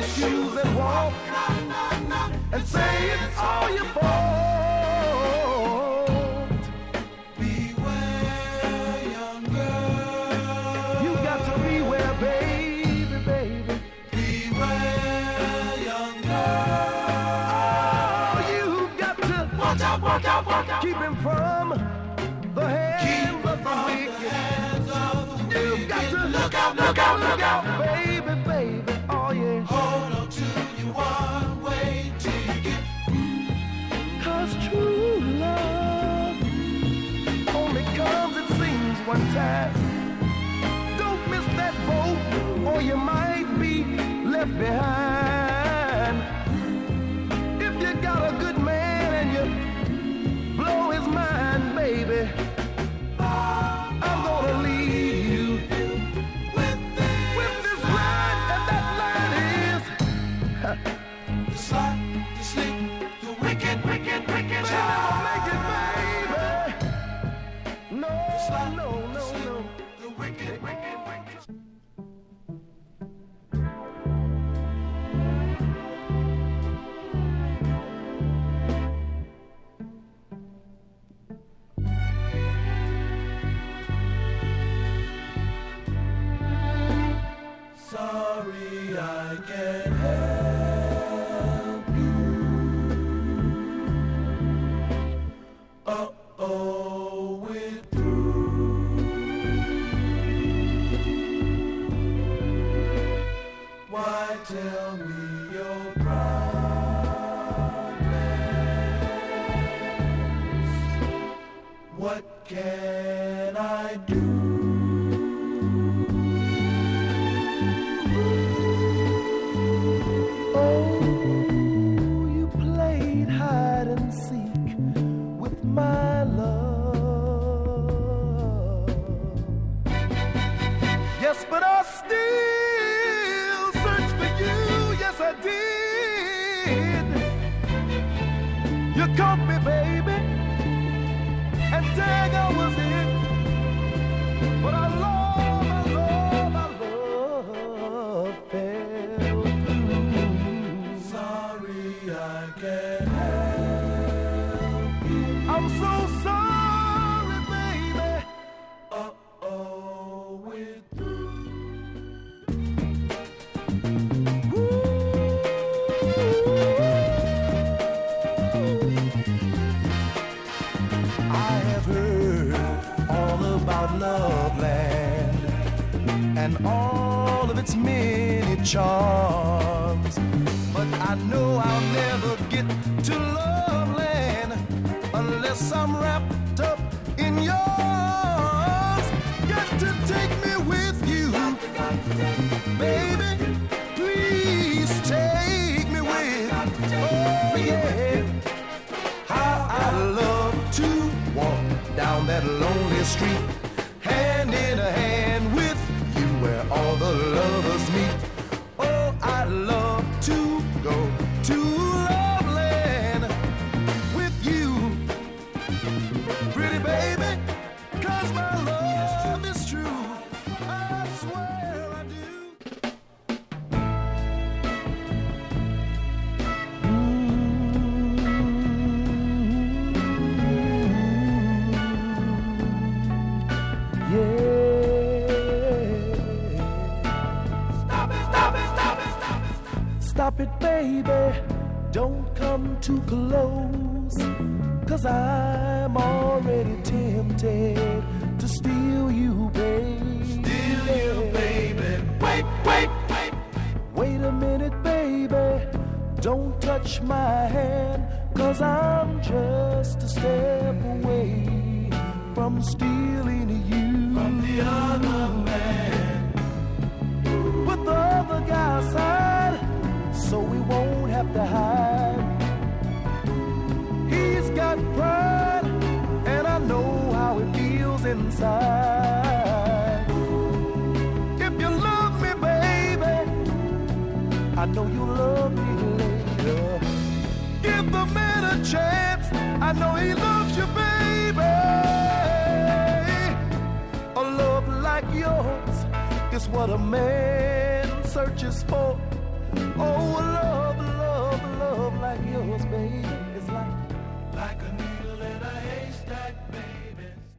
shoes and walk and say it's all your fault. Beware, young girl. You got to beware, baby, baby. Beware, young girl. Oh, you've got to Watch out, watch out, watch out. keep him from the hands of the wicked. You've got to Look out, look out, look out. baby, baby. Oh, yeah. Hold on to you one way till you get. 'Cause true love only comes, it seems, one time. Don't miss that boat or you might be left behind. If you got a good man and you blow his mind, baby, I'm gonna leave you with this line, and that line is The sly, the slick, the wicked, wicked, wicked don't child. make it, baby. No, no, no, no. The wicked, wicked, wicked. Sorry, I can't help you. Uh-oh, we're through. Why tell me your problems? What can I do? Oh, you played hide and seek with my love. Yes, but I still search for you. Yes, I did. You caught me, baby, and dang, I was in. But I love fell through. Sorry, I can't help you. I'm so sorry, baby. Uh-oh, we're through. I have heard all about Loveland and all of its many charms, but I know I'll never get to Loveland unless I'm wrapped up in yours. Got to take me with you, baby. Please take me with. Oh yeah. How I'd love to walk down that lonely street, hand in a hand with you where all the lovers meet. Oh, I'd love to go to Loveland with you, pretty baby, 'cause my love is true. I swear I do. Stop it, baby, don't come too close, 'cause I'm already tempted to steal you, baby. Steal you, baby. Wait, wait, wait. Wait a minute, baby, don't touch my hand, 'cause I'm just a step away from stealing you. From the other man. Put the other guy aside, so we won't have to hide. He's got pride, and I know how it feels inside. If you love me, baby, I know you'll love me later. Give the man a chance, I know he loves you, baby. A love like yours is what a man searches for. Oh, love, love, love like yours, baby.